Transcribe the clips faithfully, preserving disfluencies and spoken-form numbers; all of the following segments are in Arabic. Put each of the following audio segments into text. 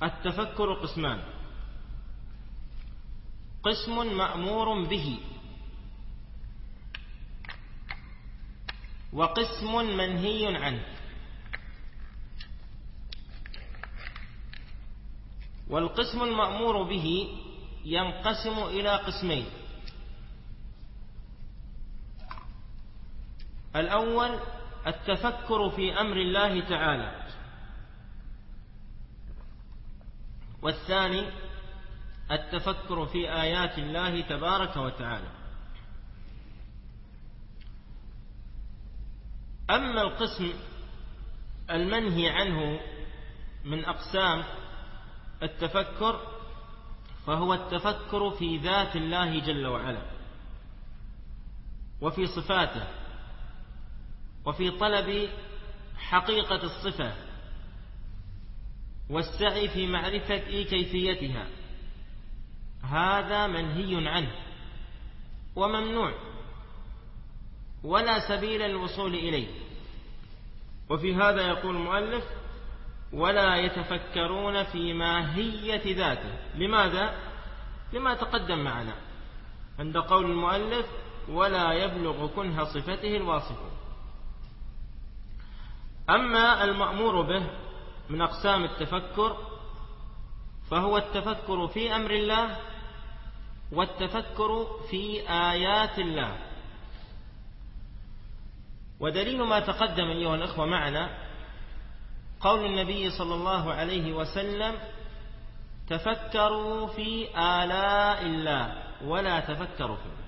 التفكر قسمان: قسم مأمور به، وقسم منهي عنه. والقسم المأمور به ينقسم إلى قسمين: الأول التفكر في أمر الله تعالى، والثاني التفكر في آيات الله تبارك وتعالى. أما القسم المنهي عنه من أقسام التفكر فهو التفكر في ذات الله جل وعلا، وفي صفاته، وفي طلب حقيقة الصفة، والسعي في معرفة كيفيتها. هذا منهي عنه وممنوع، ولا سبيل للوصول إليه. وفي هذا يقول المؤلف: ولا يتفكرون في ماهية ذاته. لماذا؟ لما تقدم معنا عند قول المؤلف: ولا يبلغ كنه صفته الواصف. أما المأمور به من أقسام التفكر فهو التفكر في أمر الله، والتفكر في آيات الله. ودليل ما تقدم أيها الأخوة معنا قول النبي صلى الله عليه وسلم: تفكروا في آلاء الله ولا تفكروا فيه.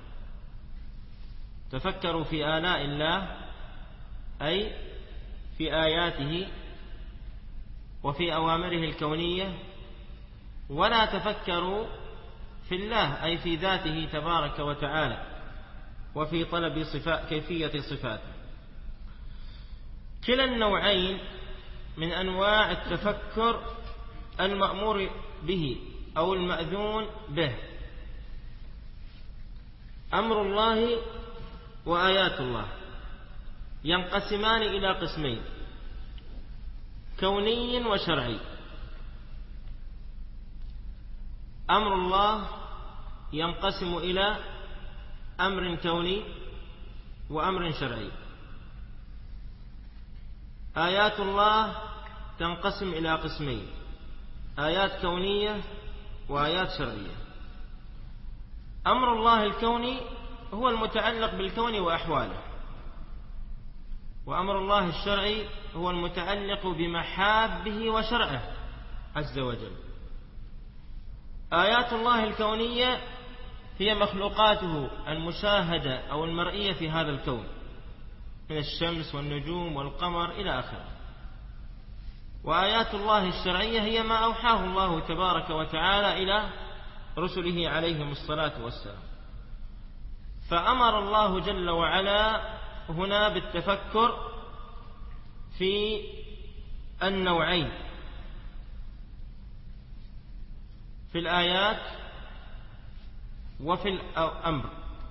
تفكروا في آلاء الله أي في آياته وفي أوامره الكونية، ولا تفكروا في الله أي في ذاته تبارك وتعالى، وفي طلب صفات كيفية صفاته. كلا النوعين من أنواع التفكر المأمور به أو المأذون به: أمر الله وآيات الله ينقسمان إلى قسمين: كوني وشرعي. أمر الله ينقسم إلى أمر كوني وأمر شرعي. آيات الله تنقسم إلى قسمين: آيات كونية وآيات شرعية. أمر الله الكوني هو المتعلق بالكون وأحواله، وأمر الله الشرعي هو المتعلق بمحابه وشرعه عز وجل. آيات الله الكونية هي مخلوقاته المشاهدة أو المرئية في هذا الكون من الشمس والنجوم والقمر إلى آخره. وآيات الله الشرعية هي ما أوحاه الله تبارك وتعالى إلى رسله عليهم الصلاة والسلام. فأمر الله جل وعلا هنا بالتفكر في النوعين، في الآيات وفي الأمر.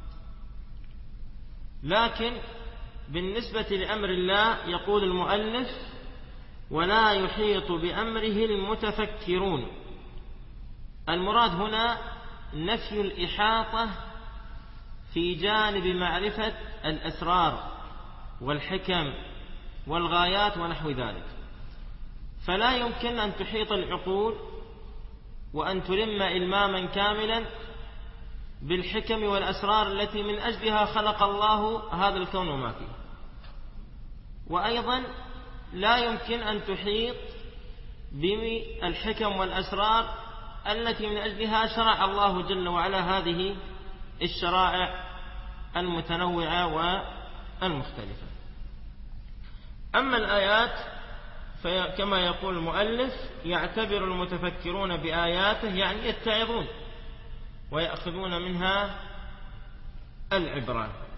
لكن بالنسبة لأمر الله يقول المؤلف: ولا يحيط بأمره المتفكرون. المراد هنا نفي الإحاطة في جانب معرفة الأسرار والحكم والغايات ونحو ذلك. فلا يمكن أن تحيط العقول وأن تلم إلماما كاملا بالحكم والأسرار التي من أجلها خلق الله هذا الكون وما فيه. وأيضا لا يمكن أن تحيط بالحكم والأسرار التي من أجلها شرع الله جل وعلا هذه الشرائع المتنوعة والمختلفة. أما الآيات فكما يقول المؤلف: يعتبر المتفكرون بآياته يعني يتعظون ويأخذون منها العبرة.